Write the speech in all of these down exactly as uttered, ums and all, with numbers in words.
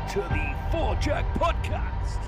to the Four Jack Podcast.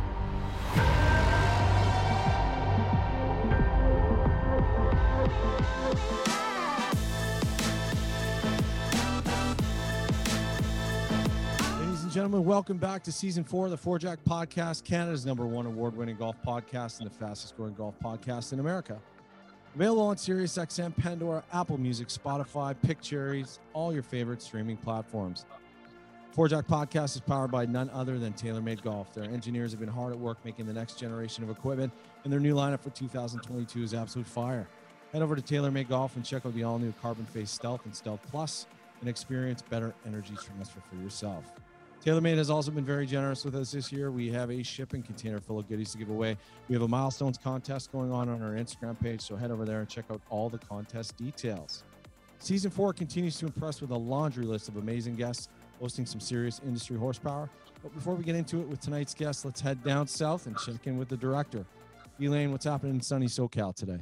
Ladies and gentlemen, welcome back to season four of the Four Jack Podcast, Canada's number one award-winning golf podcast and the fastest-growing golf podcast in America. Available on SiriusXM, Pandora, Apple Music, Spotify, Pickcherries, all your favorite streaming platforms. Four Jack Podcast is powered by none other than TaylorMade Golf. Their engineers have been hard at work making the next generation of equipment, and their new lineup for two thousand twenty-two is absolute fire. Head over to TaylorMade Golf and check out the all-new Carbon Face Stealth and Stealth Plus and experience better energy transfer for yourself. TaylorMade has also been very generous with us this year. We have a shipping container full of goodies to give away. We have a Milestones contest going on on our Instagram page, so head over there and check out all the contest details. Season four continues to impress with a laundry list of amazing guests, hosting some serious industry horsepower. But before we get into it with tonight's guest, let's head down south and check in with the director. Elaine, what's happening in sunny SoCal today?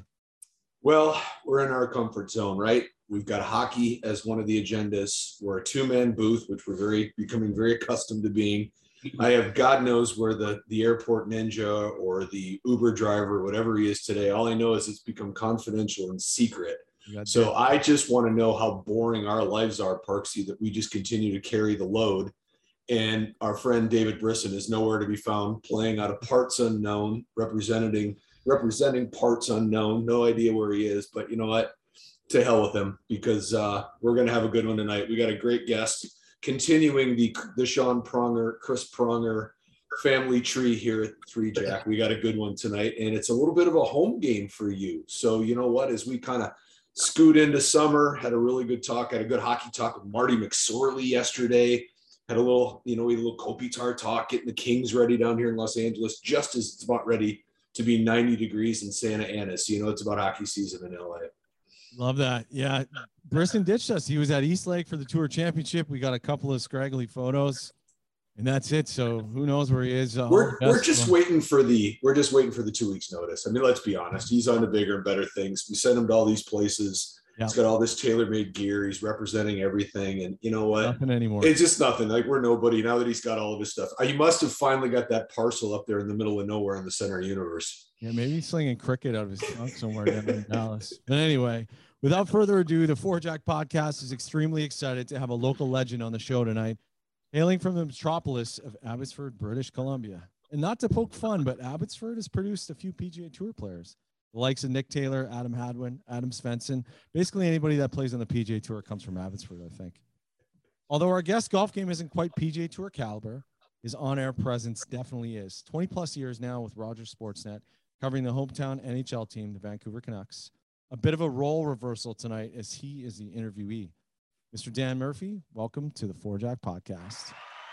Well, we're in our comfort zone, right? We've got hockey as one of the agendas. We're a two-man booth, which we're very becoming very accustomed to being. I have God knows where the, the airport ninja or the Uber driver, whatever he is today. All I know is it's become confidential and secret. So I just want to know how boring our lives are, Parksy, that we just continue to carry the load. And our friend David Brisson is nowhere to be found, playing out of parts unknown, representing representing parts unknown. No idea where he is, but you know what? To hell with him, because uh, we're going to have a good one tonight. We got a great guest, continuing the the Sean Pronger, Chris Pronger family tree here at Three Jack. We got a good one tonight, and it's a little bit of a home game for you. So you know what? As we kind of scoot into summer, had a really good talk, had a good hockey talk with Marty McSorley yesterday. Had a little, you know, we had a little Kopitar talk, getting the Kings ready down here in Los Angeles, just as it's about ready to be ninety degrees in Santa Ana. So, you know, it's about hockey season in L A. Love that. Yeah. Brisson ditched us. He was at East Lake for the Tour Championship. We got a couple of scraggly photos, and that's it. So who knows where he is? Uh, we're we're just waiting for the we're just waiting for the two weeks notice. I mean, let's be honest. He's on to bigger and better things. We send him to all these places. Yeah. He's got all this tailor-made gear. He's representing everything. And you know what? Nothing anymore. It's just nothing. Like, we're nobody now that he's got all of his stuff. He must have finally got that parcel up there in the middle of nowhere in the center of the universe. Yeah, maybe he's slinging cricket out of his trunk somewhere down in Dallas. But anyway, without further ado, the Four Jack Podcast is extremely excited to have a local legend on the show tonight, hailing from the metropolis of Abbotsford, British Columbia. And not to poke fun, but Abbotsford has produced a few P G A Tour players. The likes of Nick Taylor, Adam Hadwin, Adam Svensson. Basically anybody that plays on the P G A Tour comes from Abbotsford, I think. Although our guest golf game isn't quite P G A Tour caliber, his on-air presence definitely is. twenty plus years now with Rogers Sportsnet, covering the hometown N H L team, the Vancouver Canucks. A bit of a role reversal tonight as he is the interviewee. Mister Dan Murphy, welcome to the Four Jack Podcast.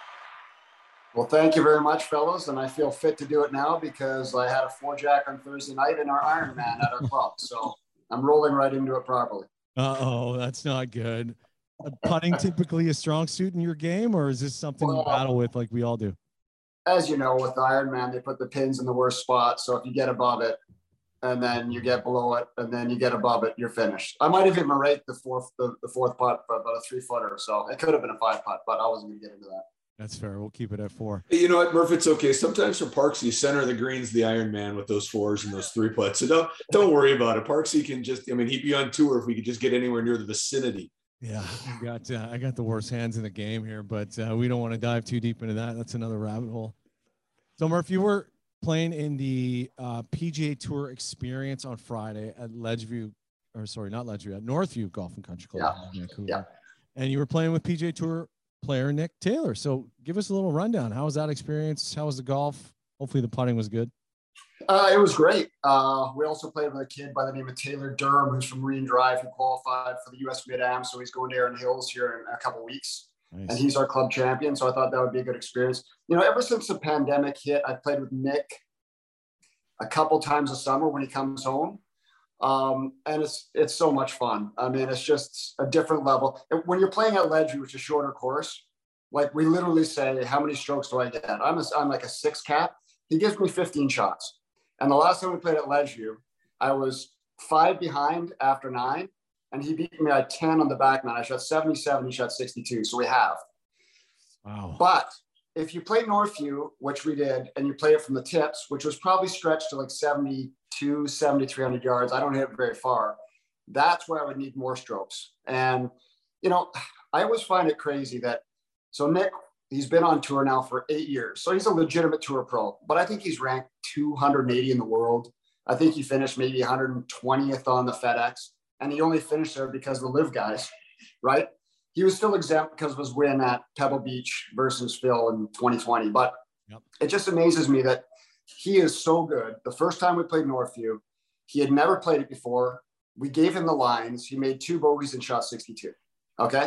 Well, thank you very much, fellas. And I feel fit to do it now because I had a Four Jack on Thursday night in our Ironman at our club. So I'm rolling right into it properly. Uh-oh, that's not good. Uh, putting typically a strong suit in your game, or is this something well, you battle with like we all do? As you know, with the Ironman, they put the pins in the worst spot. So if you get above it, and then you get below it, and then you get above it, you're finished. I might have hit my right the fourth, the, the fourth putt, but about a three footer. So it could have been a five putt, but I wasn't going to get into that. That's fair. We'll keep it at four. Hey, you know what, Murph? It's okay. Sometimes for Parksy, center of the greens, the Iron Man with those fours and those three putts. So don't don't worry about it. Parksy can just, I mean, he'd be on tour if we could just get anywhere near the vicinity. Yeah, I got uh, I got the worst hands in the game here, but uh, we don't want to dive too deep into that. That's another rabbit hole. So, Murph, you were playing in the uh, P G A Tour Experience on Friday at Ledgeview, or sorry, not Ledgeview, at Northview Golf and Country Club yeah. in Vancouver. Yeah. And you were playing with P G A Tour player Nick Taylor. So give us a little rundown. How was that experience? How was the golf? Hopefully the putting was good. Uh, it was great. Uh, we also played with a kid by the name of Taylor Durham, who's from Marine Drive, who qualified for the U S Mid-Am. So he's going to Erin Hills here in a couple of weeks. Nice. And he's our club champion. So I thought that would be a good experience. You know, ever since the pandemic hit, I've played with Nick a couple times a summer when he comes home. Um, and it's it's so much fun. I mean, it's just a different level. And when you're playing at Ledgeview, which is a shorter course, like we literally say, how many strokes do I get? I'm, a, I'm like a six cap. He gives me fifteen shots. And the last time we played at Ledgeview, I was five behind after nine, and he beat me at ten on the back nine. I shot seventy-seven, he shot sixty-two, so we halved. Wow. But if you play Northview, which we did, and you play it from the tips, which was probably stretched to like seventy-two, seventy-three hundred yards, I don't hit it very far. That's where I would need more strokes. And, you know, I always find it crazy that, so Nick, he's been on tour now for eight years. So he's a legitimate tour pro, but I think he's ranked two hundred eighty in the world. I think he finished maybe one hundred twentieth on the FedEx, and he only finished there because of the live guys, right? He was still exempt because of his win at Pebble Beach versus Phil in twenty twenty. But yep. It just amazes me that he is so good. The first time we played Northview, he had never played it before. We gave him the lines. He made two bogeys and shot sixty-two. Okay.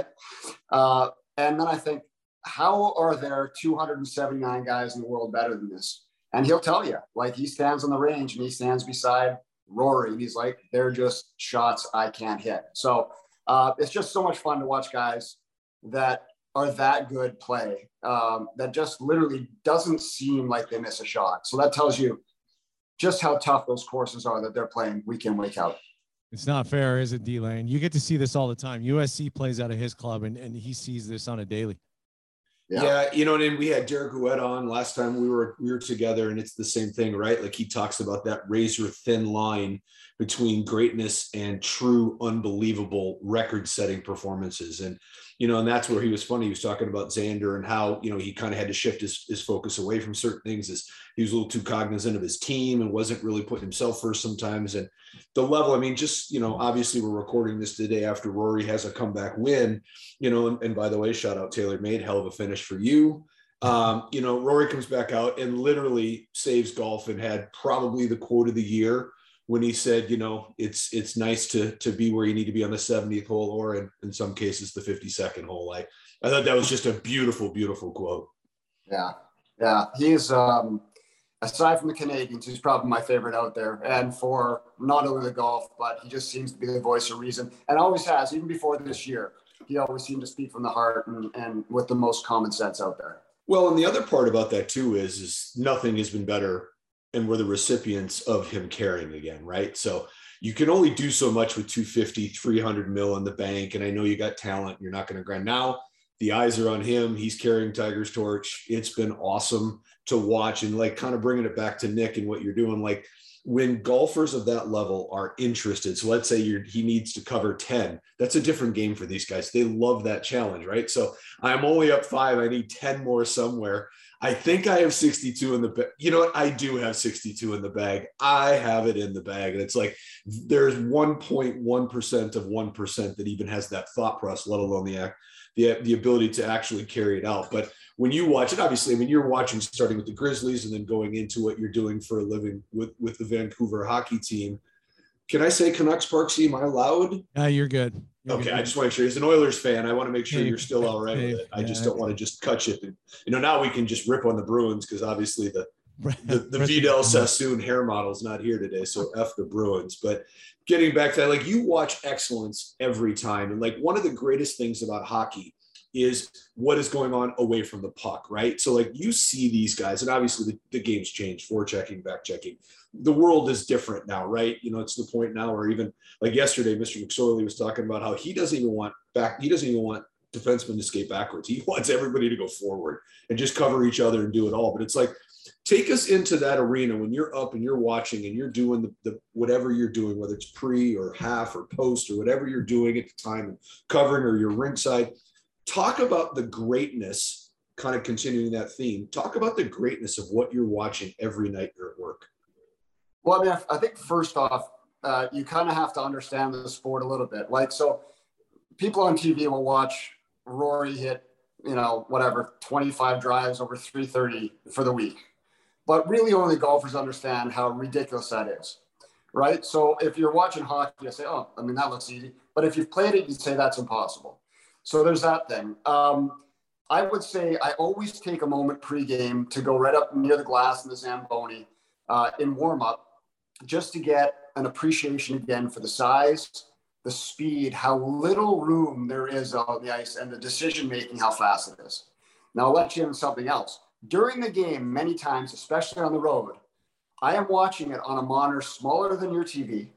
Uh, and then I think, how are there two hundred seventy-nine guys in the world better than this? And he'll tell you, like, he stands on the range and he stands beside Rory, and he's like, they're just shots I can't hit. So uh, it's just so much fun to watch guys that are that good play, um, that just literally doesn't seem like they miss a shot. So that tells you just how tough those courses are that they're playing week in, week out. It's not fair, is it, D-Lane? You get to see this all the time. U S C plays out of his club, and, and he sees this on a daily. Yeah. yeah, you know, and then we had Derek Ouellette on last time we were we were together, and it's the same thing, right? Like, he talks about that razor thin line between greatness and true, unbelievable record-setting performances. And, you know, and that's where he was funny. He was talking about Xander and how, you know, he kind of had to shift his, his focus away from certain things, as he was a little too cognizant of his team and wasn't really putting himself first sometimes. And the level, I mean, just, you know, obviously we're recording this the day after Rory has a comeback win, you know, and, and by the way, shout out TaylorMade, hell of a finish for you. Um, you know, Rory comes back out and literally saves golf, and had probably the quote of the year when he said, you know, it's it's nice to to be where you need to be on the seventieth hole, or in, in some cases the fifty-second hole. I, I thought that was just a beautiful, beautiful quote. Yeah. Yeah. He's, um, aside from the Canadians, he's probably my favorite out there. And for not only the golf, but he just seems to be the voice of reason, and always has, even before this year. He always seemed to speak from the heart, and, and with the most common sense out there. Well, and the other part about that too is, is nothing has been better, and we're the recipients of him caring again, right? So you can only do so much with two fifty, three hundred mil in the bank. And I know you got talent, you're not going to grind. Now the eyes are on him. He's carrying Tiger's torch. It's been awesome to watch, and like kind of bringing it back to Nick and what you're doing. Like, when golfers of that level are interested, so let's say you're, he needs to cover ten, that's a different game for these guys. They love that challenge, right? So I'm only up five. I need ten more somewhere. I think I have sixty-two in the bag. You know what? I do have sixty-two in the bag. I have it in the bag. And it's like, there's one point one percent of one percent that even has that thought process, let alone the, the, the ability to actually carry it out. But when you watch it, obviously, I mean, you're watching starting with the Grizzlies and then going into what you're doing for a living with, with the Vancouver hockey team. Can I say Canucks Parksy? Am I allowed? Uh, you're good. You're okay, good. I just want to make sure. As an Oilers fan, I want to make sure hey, you're still all right hey, with it. I yeah, just don't want to just cut you. You know, now we can just rip on the Bruins, because obviously the the, the Vidal Sassoon hair model's not here today, so F the Bruins. But getting back to that, like, you watch excellence every time. And like, one of the greatest things about hockey is what is going on away from the puck, right? So like, you see these guys, and obviously the, the game's changed, forechecking, back checking. The world is different now, right? You know, it's the point now where even like yesterday, Mister McSorley was talking about how he doesn't even want back, he doesn't even want defensemen to skate backwards. He wants everybody to go forward and just cover each other and do it all. But it's like, take us into that arena when you're up and you're watching and you're doing the, the whatever you're doing, whether it's pre or half or post or whatever you're doing at the time, and covering, or you're ringside. Talk about the greatness, kind of continuing that theme. Talk about the greatness of what you're watching every night you're at work. Well, I mean, I think first off, uh, you kind of have to understand the sport a little bit. Like, so people on T V will watch Rory hit, you know, whatever, twenty-five drives over three thirty for the week. But really only golfers understand how ridiculous that is, right? So if you're watching hockey, you say, oh, I mean, that looks easy. But if you've played it, you'd say that's impossible. So there's that thing. Um, I would say I always take a moment pregame to go right up near the glass in the Zamboni uh, in warm-up, just to get an appreciation again for the size, the speed, how little room there is on the ice, and the decision-making, how fast it is. Now I'll let you in something else. During the game, many times, especially on the road, I am watching it on a monitor smaller than your T V,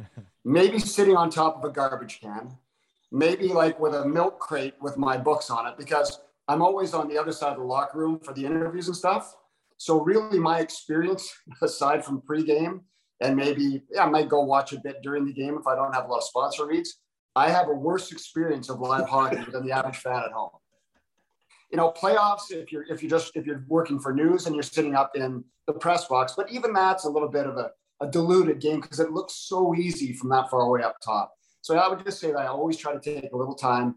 maybe sitting on top of a garbage can, maybe like with a milk crate with my books on it, because I'm always on the other side of the locker room for the interviews and stuff. So really my experience, aside from pregame, and maybe yeah, I might go watch a bit during the game if I don't have a lot of sponsor reads, I have a worse experience of live hockey than the average fan at home. You know, playoffs, if you're if you're just if you're working for news and you're sitting up in the press box, but even that's a little bit of a, a diluted game because it looks so easy from that far away up top. So I would just say that I always try to take a little time.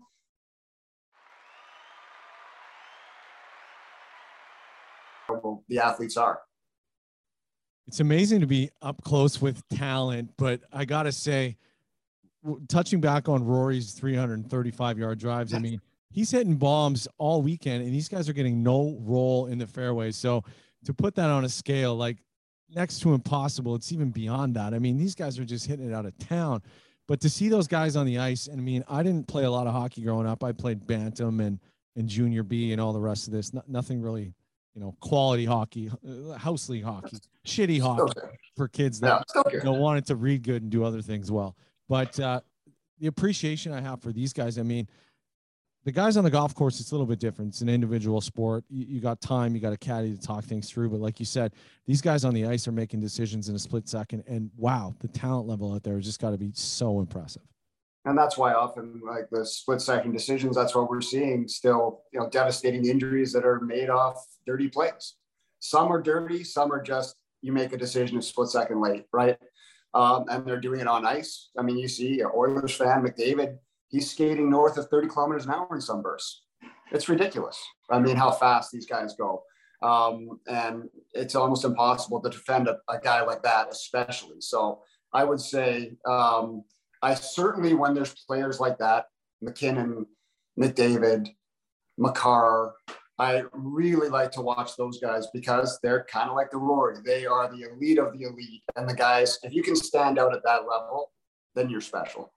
The athletes are. It's amazing to be up close with talent, but I gotta say, touching back on Rory's three hundred thirty-five yard drives, I mean, he's hitting bombs all weekend, and these guys are getting no roll in the fairway. So to put that on a scale, like next to impossible, it's even beyond that. I mean, these guys are just hitting it out of town. But to see those guys on the ice, and I mean, I didn't play a lot of hockey growing up. I played Bantam and and Junior B and all the rest of this. No, nothing really, you know, quality hockey, uh, house league hockey, shitty hockey for kids that yeah, okay. you know, wanted to read good and do other things well. But uh, the appreciation I have for these guys, I mean, the guys on the golf course, it's a little bit different. It's an individual sport. You, you got time, you got a caddy to talk things through. But like you said, these guys on the ice are making decisions in a split second. And wow, the talent level out there has just got to be so impressive. And that's why often like the split second decisions, that's what we're seeing still, you know, devastating injuries that are made off dirty plays. Some are dirty, some are just, you make a decision a split second late, right? Um, and they're doing it on ice. I mean, you see an Oilers fan, McDavid, he's skating north of thirty kilometers an hour in some bursts. It's ridiculous. I mean, how fast these guys go. Um, and it's almost impossible to defend a, a guy like that, especially. So I would say, um, I certainly, when there's players like that, McKinnon, McDavid, Makar, I really like to watch those guys because they're kind of like the Rory. They are the elite of the elite. And the guys, if you can stand out at that level, then you're special.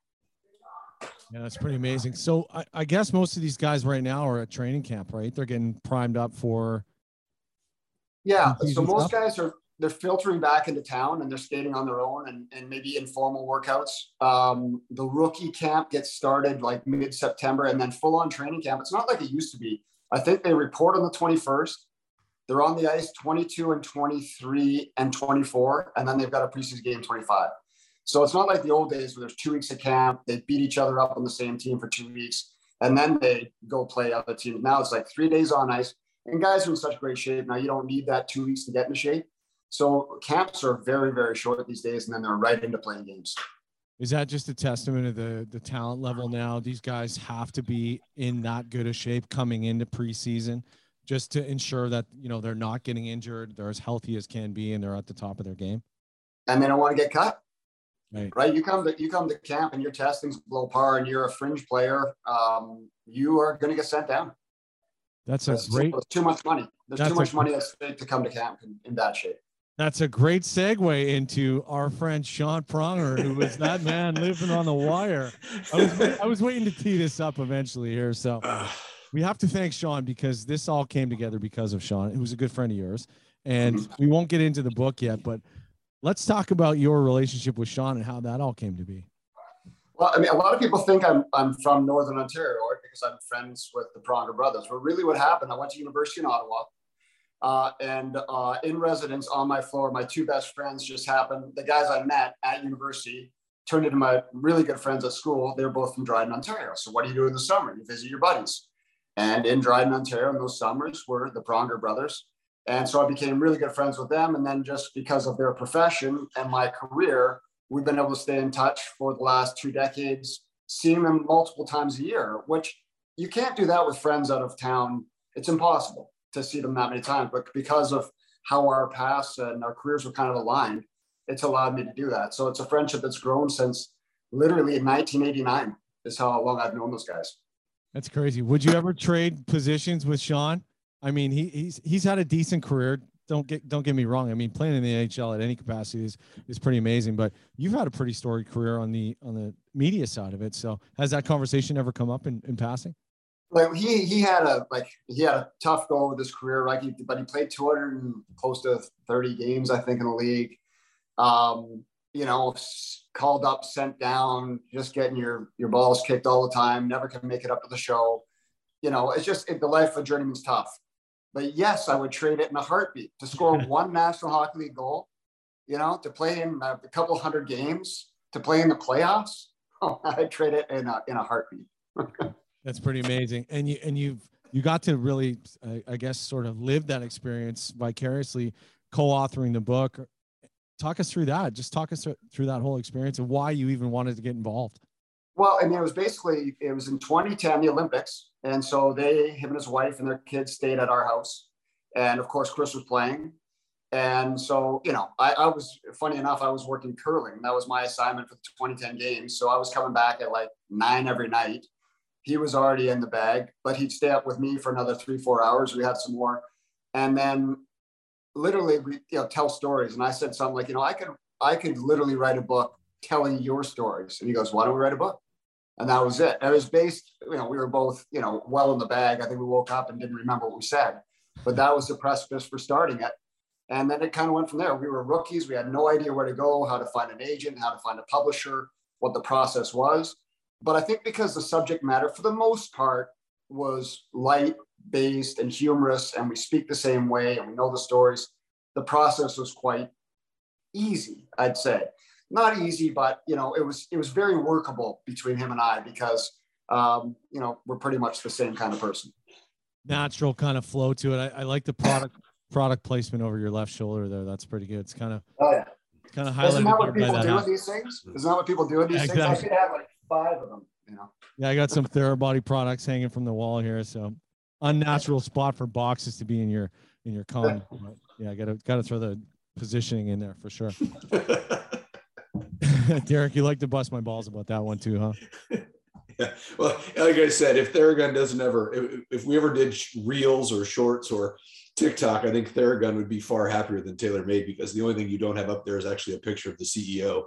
Yeah, that's pretty amazing. So I, I guess most of these guys right now are at training camp, right? They're getting primed up for. Yeah. So most stuff. guys are, they're filtering back into town and they're skating on their own and, and maybe informal workouts. Um, the rookie camp gets started like mid-September and then full on training camp. It's not like it used to be. I think they report on the twenty-first. They're on the ice twenty-two and twenty-three and twenty-four. And then they've got a preseason game twenty-five. So it's not like the old days where there's two weeks of camp, they beat each other up on the same team for two weeks, and then they go play other teams. Now it's like three days on ice, and guys are in such great shape. Now you don't need that two weeks to get into shape. So camps are very, very short these days, and then they're right into playing games. Is that just a testament of the, the talent level now? These guys have to be in that good a shape coming into preseason just to ensure that, you know, they're not getting injured, they're as healthy as can be, and they're at the top of their game. And they don't want to get cut. Right. Right. You come to you come to camp and your testing's below par and you're a fringe player. Um, you are going to get sent down. That's a That's great. Too, too much money. There's That's too much a, money at stake to come to camp in, in bad shape. That's a great segue into our friend Sean Pronger, who was that man living on the wire. I was I was waiting to tee this up eventually here, so we have to thank Sean because this all came together because of Sean, who's a good friend of yours, and mm-hmm. we won't get into the book yet, but. Let's talk about your relationship with Sean and how that all came to be. Well, I mean, a lot of people think I'm I'm from Northern Ontario because I'm friends with the Pronger brothers. But really what happened, I went to University in Ottawa uh, and uh, in residence on my floor, my two best friends just happened. The guys I met at university turned into my really good friends at school. They were both from Dryden, Ontario. So what do you do in the summer? You visit your buddies. And in Dryden, Ontario, in those summers were the Pronger brothers. And so I became really good friends with them. And then just because of their profession and my career, we've been able to stay in touch for the last two decades, seeing them multiple times a year, which you can't do that with friends out of town. It's impossible to see them that many times. But because of how our paths and our careers were kind of aligned, it's allowed me to do that. So it's a friendship that's grown since literally in nineteen eighty-nine is how long I've known those guys. That's crazy. Would you ever trade positions with Sean? I mean, he, he's he's had a decent career. Don't get don't get me wrong. I mean, playing in the N H L at any capacity is is pretty amazing. But you've had a pretty storied career on the on the media side of it. So has that conversation ever come up in, in passing? Like he he had a like he had a tough go with his career, right? He, but he played two hundred and close to thirty games, I think, in the league. Um, you know, called up, sent down, just getting your your balls kicked all the time. Never can make it up to the show. you know, it's just it, the life of a journeyman's tough. But yes, I would trade it in a heartbeat to score one National Hockey League goal, you know, to play in a couple hundred games, to play in the playoffs. Oh, I'd trade it in a, in a heartbeat. That's pretty amazing. And you, and you've, you got to really, I, I guess, sort of live that experience vicariously, co-authoring the book. Talk us through that. Just talk us through that whole experience and why you even wanted to get involved. Well, I mean, it was basically, it was in twenty ten, the Olympics. And so they, him and his wife and their kids stayed at our house. And of course, Chris was playing. And so, you know, I, I was, funny enough, I was working curling. That was my assignment for the twenty ten games. So I was coming back at like nine every night. He was already in the bag, but he'd stay up with me for another three, four hours. We had some more. And then literally, we, you know, tell stories. And I said something like, you know, I could, I could literally write a book telling your stories. And he goes, why don't we write a book? And that was it. It was based, you know, we were both, you know, well in the bag. I think we woke up and didn't remember what we said, but that was the precipice for starting it. And then it kind of went from there. We were rookies. We had no idea where to go, how to find an agent, how to find a publisher, what the process was. But I think because the subject matter, for the most part, was light-based and humorous, and we speak the same way, and we know the stories, the process was quite easy, I'd say. Not easy, but, you know, it was it was very workable between him and I because, um, you know, we're pretty much the same kind of person. Natural kind of flow to it. I, I like the product product placement over your left shoulder there. That's pretty good. It's kind of, oh, yeah. kind of highlighted. Isn't that what people do with these things? Isn't that what people do with these exactly. things? I could have like five of them, you know. Yeah, I got some Therabody products hanging from the wall here. So unnatural spot for boxes to be in your in your con. Yeah, I gotta gotta throw the positioning in there for sure. Derek, you like to bust my balls about that one too, huh? Yeah. Well, like I said, if Theragun doesn't ever, if, if we ever did reels or shorts or TikTok, I think Theragun would be far happier than TaylorMade because the only thing you don't have up there is actually a picture of the C E O.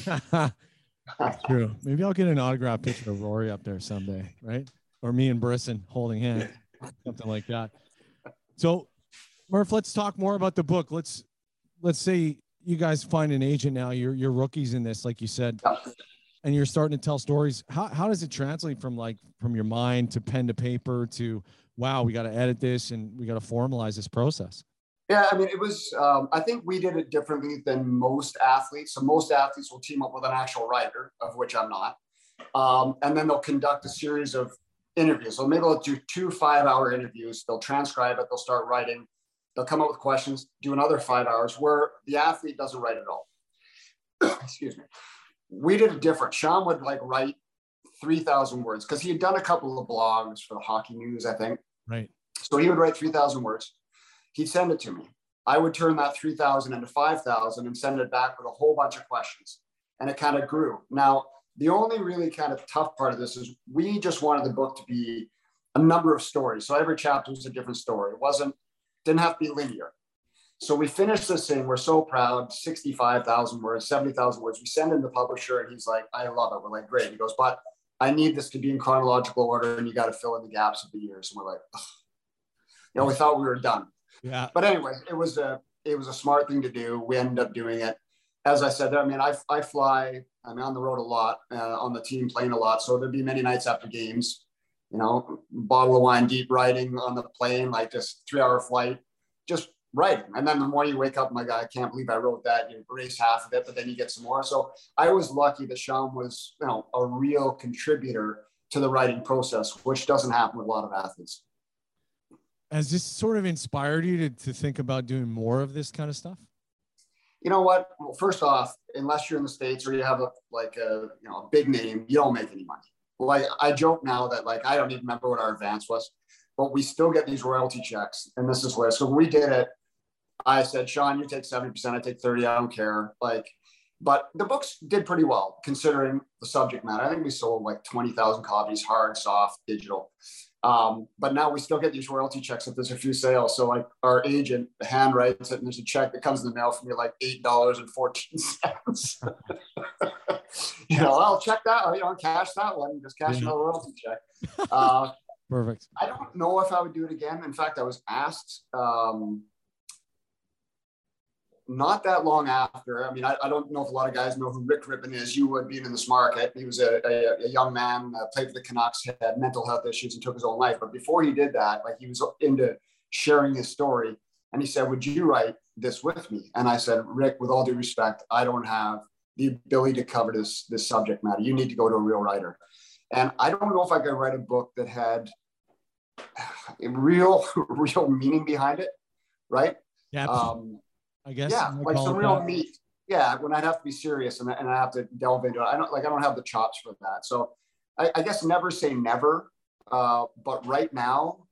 That's true. Maybe I'll get an autographed picture of Rory up there someday, right? Or me and Brisson holding hands, something like that. So, Murph, let's talk more about the book. Let's let's say you guys find an agent now. You're you're rookies in this, like you said, and you're starting to tell stories. How how does it translate from like from your mind to pen to paper to wow, we got to edit this and we got to formalize this process? Yeah, I mean, it was, um, I think we did it differently than most athletes. So most athletes will team up with an actual writer, of which I'm not. Um, and then they'll conduct a series of interviews. So maybe they'll do two five hour interviews. They'll transcribe it. They'll start writing. They'll come up with questions, do another five hours where the athlete doesn't write at all. Excuse me. We did it different. Sean would like write three thousand words because he had done a couple of blogs for the Hockey News, I think. Right. So he would write three thousand words. He'd send it to me. I would turn that three thousand into five thousand and send it back with a whole bunch of questions. And it kind of grew. Now, the only really kind of tough part of this is we just wanted the book to be a number of stories. So every chapter was a different story. It wasn't, didn't have to be linear. So we finished this thing. We're so proud, sixty-five thousand words, seventy thousand words. We send in the publisher and he's like, I love it. We're like, great. He goes, but I need this to be in chronological order and you got to fill in the gaps of the years. And we're like, ugh. You know, we thought we were done. Yeah. But anyway, it was a it was a smart thing to do. We ended up doing it. As I said, I mean, I I fly. I'm on the road a lot, uh, on the team plane a lot. So there'd be many nights after games, you know, bottle of wine, deep writing on the plane, like this three hour flight, just writing. And then the morning you wake up, my God, I can't believe I wrote that. You erase half of it, but then you get some more. So I was lucky that Sean was, you know, a real contributor to the writing process, which doesn't happen with a lot of athletes. Has this sort of inspired you to, to think about doing more of this kind of stuff? You know what? Well, first off, unless you're in the States or you have a, like a, you know, a big name, you don't make any money. Like I joke now that like, I don't even remember what our advance was, but we still get these royalty checks. And this is where, so when we did it, I said, Sean, you take seventy percent, I take thirty, I don't care. Like, but the books did pretty well considering the subject matter. I think we sold like twenty thousand copies, hard, soft, digital. Um, but now we still get these royalty checks if there's a few sales. So like our agent handwrites it and there's a check that comes in the mail for me like eight dollars and fourteen cents. You know, I'll check that, you know, cash that one, just cash yeah. another royalty check. Uh, Perfect. I don't know if I would do it again. In fact, I was asked, um, not that long after, I mean, I, I don't know if a lot of guys know who Rick Rippon is. You would, being in this market. He was a, a, a young man, uh, played for the Canucks, had mental health issues and took his own life. But before he did that, like he was into sharing his story. And he said, would you write this with me? And I said, Rick, with all due respect, I don't have the ability to cover this, this subject matter. You need to go to a real writer. And I don't know if I could write a book that had a real, real meaning behind it. Right. Yeah. Um, I guess. Yeah. Like some real that. meat. Yeah. When I'd have to be serious and, and I have to delve into it. I don't like, I don't have the chops for that. So I, I guess never say never. Uh, but right now,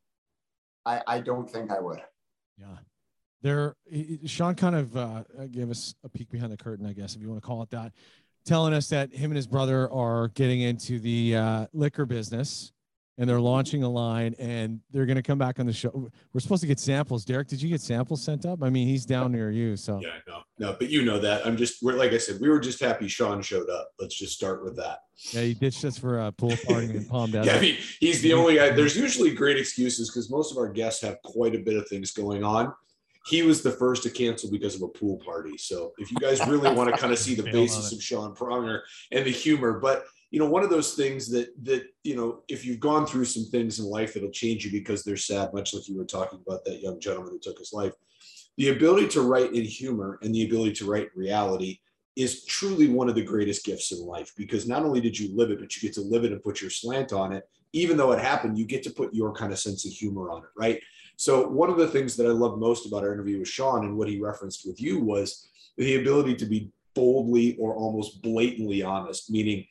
I, I don't think I would. Yeah. There, Sean kind of uh, gave us a peek behind the curtain, I guess, if you want to call it that, telling us that him and his brother are getting into the uh, liquor business and they're launching a line and they're going to come back on the show. We're supposed to get samples. Derek, did you get samples sent up? I mean, he's down near you. So yeah, no, no, but you know that. I'm just, we're like I said, we were just happy Sean showed up. Let's just start with that. Yeah, he ditched us for a pool party in Palm Desert. Yeah, I mean, he's the only guy. There's usually great excuses because most of our guests have quite a bit of things going on. He was the first to cancel because of a pool party. So if you guys really want to kind of see the basis of Sean Pronger and the humor, but you know, one of those things that, that, you know, if you've gone through some things in life that'll change you because they're sad, much like you were talking about that young gentleman who took his life, the ability to write in humor and the ability to write in reality is truly one of the greatest gifts in life, because not only did you live it, but you get to live it and put your slant on it. Even though it happened, you get to put your kind of sense of humor on it. Right. So one of the things that I love most about our interview with Sean and what he referenced with you was the ability to be boldly or almost blatantly honest, meaning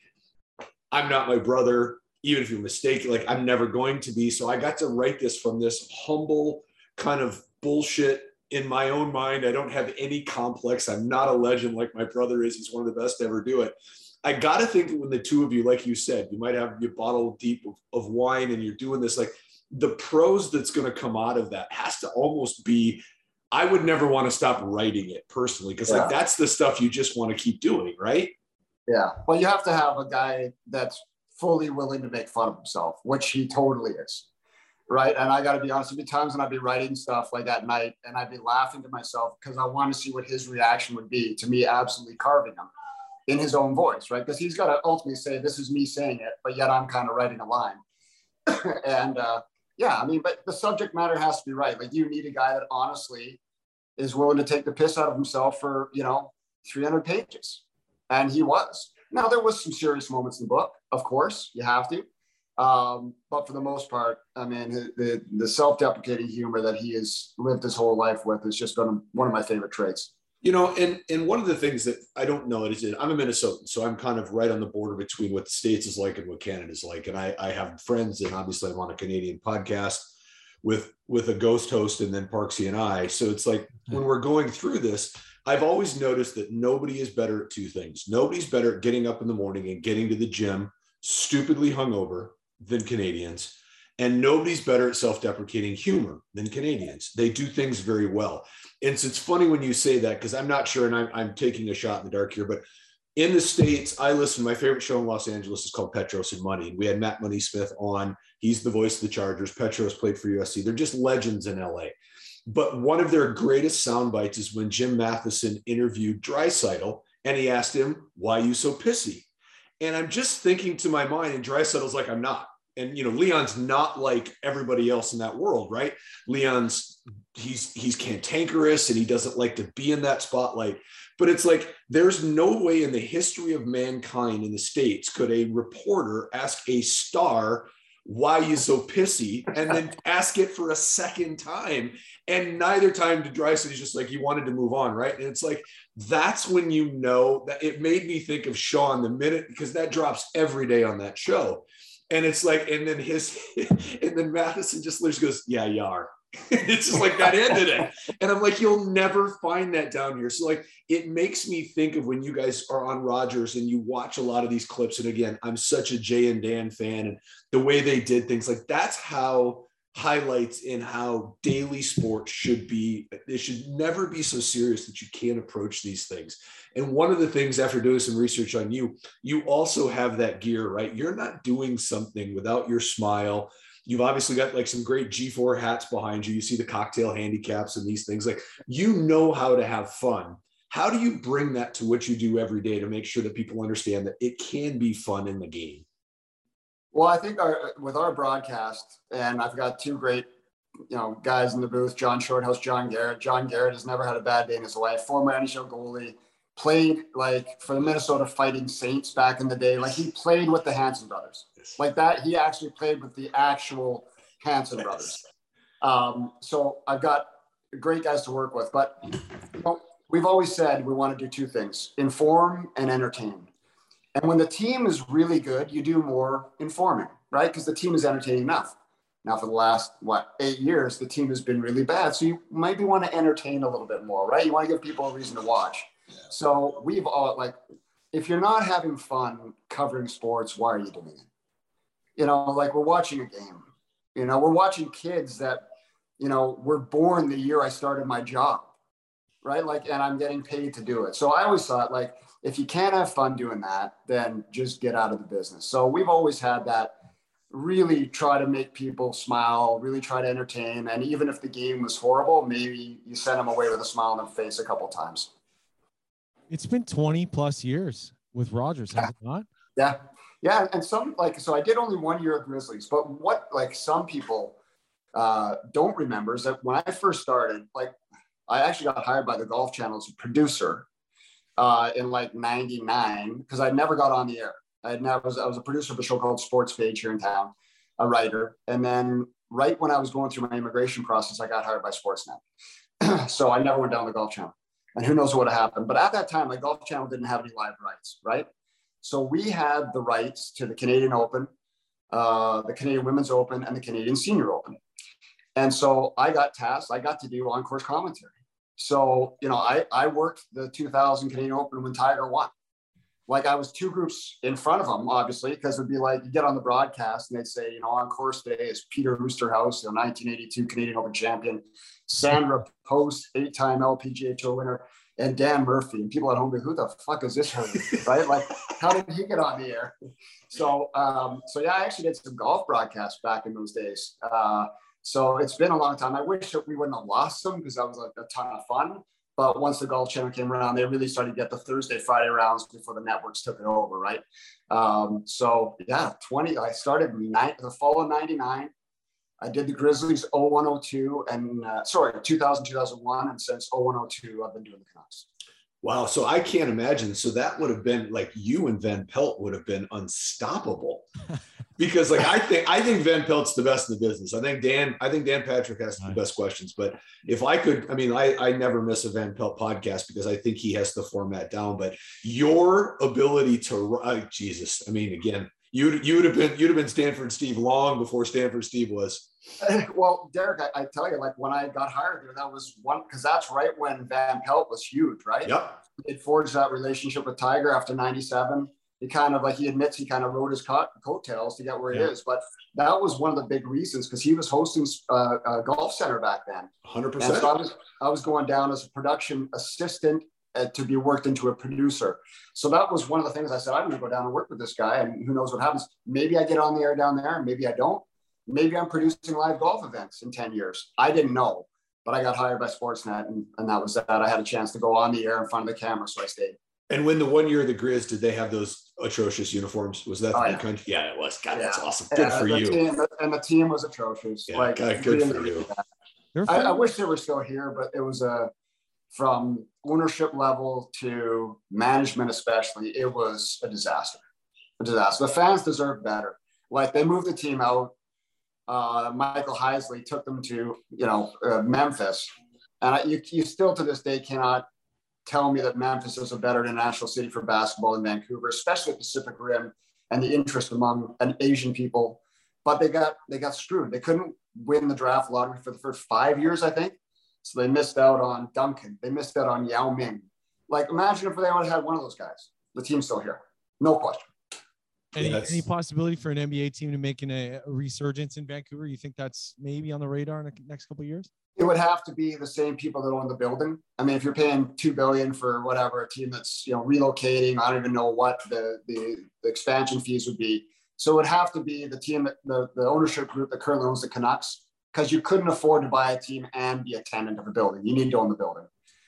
I'm not my brother, even if you're mistaken, like I'm never going to be. So I got to write this from this humble kind of bullshit in my own mind. I don't have any complex. I'm not a legend like my brother is. He's one of the best to ever do it. I got to think that when the two of you, like you said, you might have your bottle deep of, of wine and you're doing this, like the prose that's going to come out of that has to almost be, I would never want to stop writing it personally. Cause yeah. like, that's the stuff you just want to keep doing. Right. Yeah. Well, you have to have a guy that's fully willing to make fun of himself, which he totally is. Right. And I got to be honest, there'd be times when I'd be writing stuff like at night and I'd be laughing to myself because I want to see what his reaction would be to me absolutely carving him in his own voice. Right. Because he's got to ultimately say, this is me saying it, but yet I'm kind of writing a line. and uh, yeah, I mean, but the subject matter has to be right. Like you need a guy that honestly is willing to take the piss out of himself for, you know, three hundred pages. And he was. Now, there was some serious moments in the book, of course, you have to. Um, but for the most part, I mean, the, the self-deprecating humor that he has lived his whole life with has just been one of my favorite traits. You know, and and one of the things that I don't know is that I'm a Minnesotan, so I'm kind of right on the border between what the States is like and what Canada is like. And I, I have friends, and obviously I'm on a Canadian podcast with with a ghost host and then Parksy and I. So it's like when we're going through this, I've always noticed that nobody is better at two things. Nobody's better at getting up in the morning and getting to the gym stupidly hungover than Canadians. And nobody's better at self-deprecating humor than Canadians. They do things very well. And so it's funny when you say that, because I'm not sure, and I'm, I'm taking a shot in the dark here, but in the States, I listen, my favorite show in Los Angeles is called Petros and Money. We had Matt Money Smith on. He's the voice of the Chargers. Petros played for U S C. They're just legends in L A. But one of their greatest sound bites is when Jim Matheson interviewed Draisaitl, and he asked him, why are you so pissy? And I'm just thinking to my mind, and Draisaitl's like, I'm not. And, you know, Leon's not like everybody else in that world, right? Leon's, he's, he's cantankerous and he doesn't like to be in that spotlight. But it's like, there's no way in the history of mankind in the States could a reporter ask a star, why are you so pissy? And then ask it for a second time. And neither time did Draisaitl, he's just like, he wanted to move on, right? And it's like, that's when you know that it made me think of Sean the minute, because that drops every day on that show. And it's like, and then his, and then Matheson just literally goes, yeah, you are. It's just like that ended it. And I'm like, you'll never find that down here. So like, it makes me think of when you guys are on Rogers and you watch a lot of these clips. And again, I'm such a Jay and Dan fan, and the way they did things, like that's how highlights in how daily sports should be. They should never be so serious that you can't approach these things. And one of the things, after doing some research on you, you also have that gear, right? You're not doing something without your smile, You've obviously got like some great G four hats behind you. You see the cocktail handicaps and these things. Like, you know how to have fun. How do you bring that to what you do every day to make sure that people understand that it can be fun in the game? Well, I think our, with our broadcast, and I've got two great, you know, guys in the booth, John Shorthouse, John Garrett. John Garrett has never had a bad day in his life. Former N H L goalie, played like for the Minnesota Fighting Saints back in the day. Like, he played with the Hanson brothers. Like that, he actually played with the actual Hanson brothers. Um, so I've got great guys to work with, but you know, we've always said we want to do two things: inform and entertain. And when the team is really good, you do more informing, right? Because the team is entertaining enough. Now, for the last, what, eight years, the team has been really bad. So you maybe want to entertain a little bit more, right? You want to give people a reason to watch. So we've all, like, if you're not having fun covering sports, why are you doing it? You know, like, we're watching a game. You know, we're watching kids that, you know, were born the year I started my job, right? Like, and I'm getting paid to do it. So I always thought, like, if you can't have fun doing that, then just get out of the business. So we've always had that, really try to make people smile, really try to entertain. And even if the game was horrible, maybe you send them away with a smile on their face a couple of times. It's been twenty plus years with Rogers, has it not? Yeah. Yeah. And some, like, so I did only one year at Grizzlies, but what, like, some people uh, don't remember is that when I first started, like, I actually got hired by the Golf Channel as a producer uh, in like ninety-nine, because I never got on the air. I had never, I was, I was a producer of a show called Sports Page here in town, a writer. And then right when I was going through my immigration process, I got hired by Sportsnet. So I never went down the Golf Channel, and who knows what would happen. But at that time, like, Golf Channel didn't have any live rights, right? So we had the rights to the Canadian Open, uh, the Canadian Women's Open, and the Canadian Senior Open. And so I got tasked, I got to do on-course commentary. So, you know, I, I worked the two thousand Canadian Open when Tiger won. Like, I was two groups in front of them, obviously, because it'd be like, you get on the broadcast and they'd say, you know, on course today is Peter Oosterhuis, the nineteen eighty-two Canadian Open champion, Sandra Post, eight-time L P G A Tour winner, and Dan Murphy. And people at home go, who the fuck is this hurry? Right? Like, how did he get on the air? So, um, so yeah, I actually did some golf broadcasts back in those days. Uh, so it's been a long time. I wish that we wouldn't have lost them, because that was like a ton of fun. But once the Golf Channel came around, they really started to get the Thursday, Friday rounds before the networks took it over, right? Um, so yeah, twenty. I started nine, the fall of ninety-nine. I did the Grizzlies oh one oh two, and uh, sorry, two thousand, two thousand one, and since oh one oh two, I've been doing the Canucks. Wow. So I can't imagine. So that would have been like, you and Van Pelt would have been unstoppable. Because like, I think, I think Van Pelt's the best in the business. I think Dan, I think Dan Patrick has the best questions, but if I could, I mean, I, I never miss a Van Pelt podcast because I think he has the format down, but your ability to, uh, Jesus, I mean, again, you'd, you'd have been, you'd have been Stanford Steve long before Stanford Steve was. Well, Derek, I, I tell you, like, when I got hired there, that was one, because that's right when Van Pelt was huge, right? Yep. It forged that relationship with Tiger after ninety-seven. He kind of, like, he admits he kind of rode his co- coattails to get where yeah. he is. But that was one of the big reasons, because he was hosting uh, a Golf Center back then. one hundred percent. And so I was, I was going down as a production assistant uh, to be worked into a producer. So that was one of the things I said, I'm going to go down and work with this guy, and who knows what happens. Maybe I get on the air down there, maybe I don't. Maybe I'm producing live golf events in ten years. I didn't know, but I got hired by Sportsnet, and, and that was that. I had a chance to go on the air in front of the camera, so I stayed. And when the one year of the Grizz, did they have those atrocious uniforms? Was that oh, the yeah. country? Yeah, it was. God, yeah. that's awesome. Good yeah, for the you. Team, and the team was atrocious. Yeah, like, God, good really, for you. I, I wish they were still here, but it was a, from ownership level to management especially, it was a disaster. A disaster. The fans deserve better. Like, they moved the team out. Uh, Michael Heisley took them to, you know, uh, Memphis. And I, you, you still to this day cannot tell me that Memphis is a better international city for basketball than Vancouver, especially Pacific Rim and the interest among an Asian people. But they got they got screwed. They couldn't win the draft lottery for the first five years, I think. So they missed out on Duncan. They missed out on Yao Ming. Like, imagine if they would have had one of those guys. The team's still here. No question. Any, Yes. any possibility for an N B A team to make an, a resurgence in Vancouver? You think that's maybe on the radar in the next couple of years? It would have to be the same people that own the building. I mean, if you're paying two billion dollars for whatever, a team that's, you know, relocating, I don't even know what the, the, the expansion fees would be So it would have to be the team, the, the ownership group that currently owns the Canucks, because you couldn't afford to buy a team and be a tenant of a building. You need to own the building.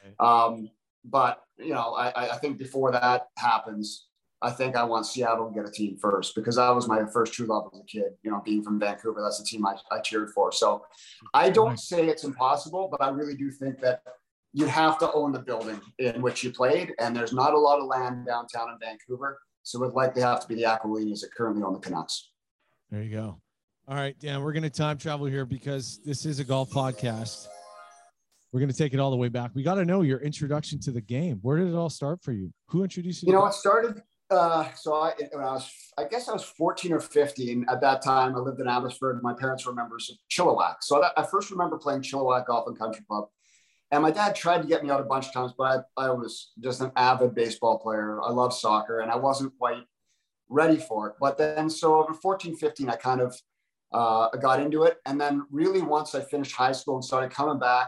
Um, but, you know, I, I think before that happens, I think I want Seattle to get a team first, because that was my first true love as a kid, you know, being from Vancouver. That's the team I, I cheered for. So I don't say it's impossible, but I really do think that you have to own the building in which you played. And there's not a lot of land downtown in Vancouver. So it would likely have to be the Aquilinis that currently own the Canucks. There you go. All right, Dan, we're going to time travel here because this is a golf podcast. We're going to take it all the way back. We got to know your introduction to the game. Where did it all start for you? Who introduced you? You know, it started, uh, so I, when I was, I guess I was fourteen or fifteen at that time. I lived in Abbotsford. My parents were members of Chilliwack. So that, I first remember playing Chilliwack Golf and Country Club. And my dad tried to get me out a bunch of times, but I, I was just an avid baseball player. I love soccer, and I wasn't quite ready for it. But then, so over fourteen, fifteen, I kind of uh, got into it. And then really once I finished high school and started coming back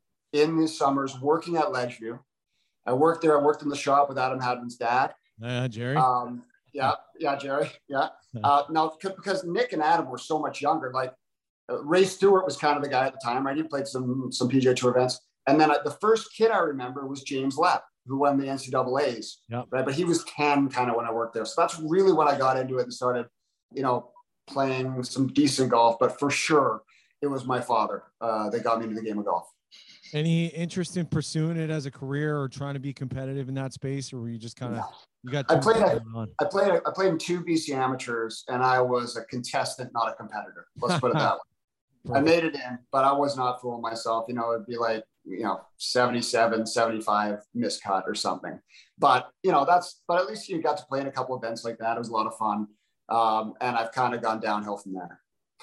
in the summers, working at Ledgeview. I worked there. I worked in the shop with Adam Hadman's dad. Uh, Jerry? Um, yeah, yeah, Jerry. Yeah. Uh, now, because Nick and Adam were so much younger, like uh, Ray Stewart was kind of the guy at the time, right? He played some, some P G A Tour events. And then the first kid I remember was James Lepp, who won the N C double A's, yep. right? But he was ten kind of when I worked there. So that's really when I got into it and started, you know, playing some decent golf. But for sure, it was my father uh, that got me into the game of golf. Any interest in pursuing it as a career or trying to be competitive in that space, or were you just kind of, you got, I played, I, I played, I played in two B C amateurs, and I was a contestant, not a competitor. Let's put it that way. I made it in, but I was not fooling myself. You know, it'd be like, you know, seventy-seven, seventy-five miscut or something. But, you know, that's, but at least you got to play in a couple of events like that. It was a lot of fun. Um, and I've kind of gone downhill from there.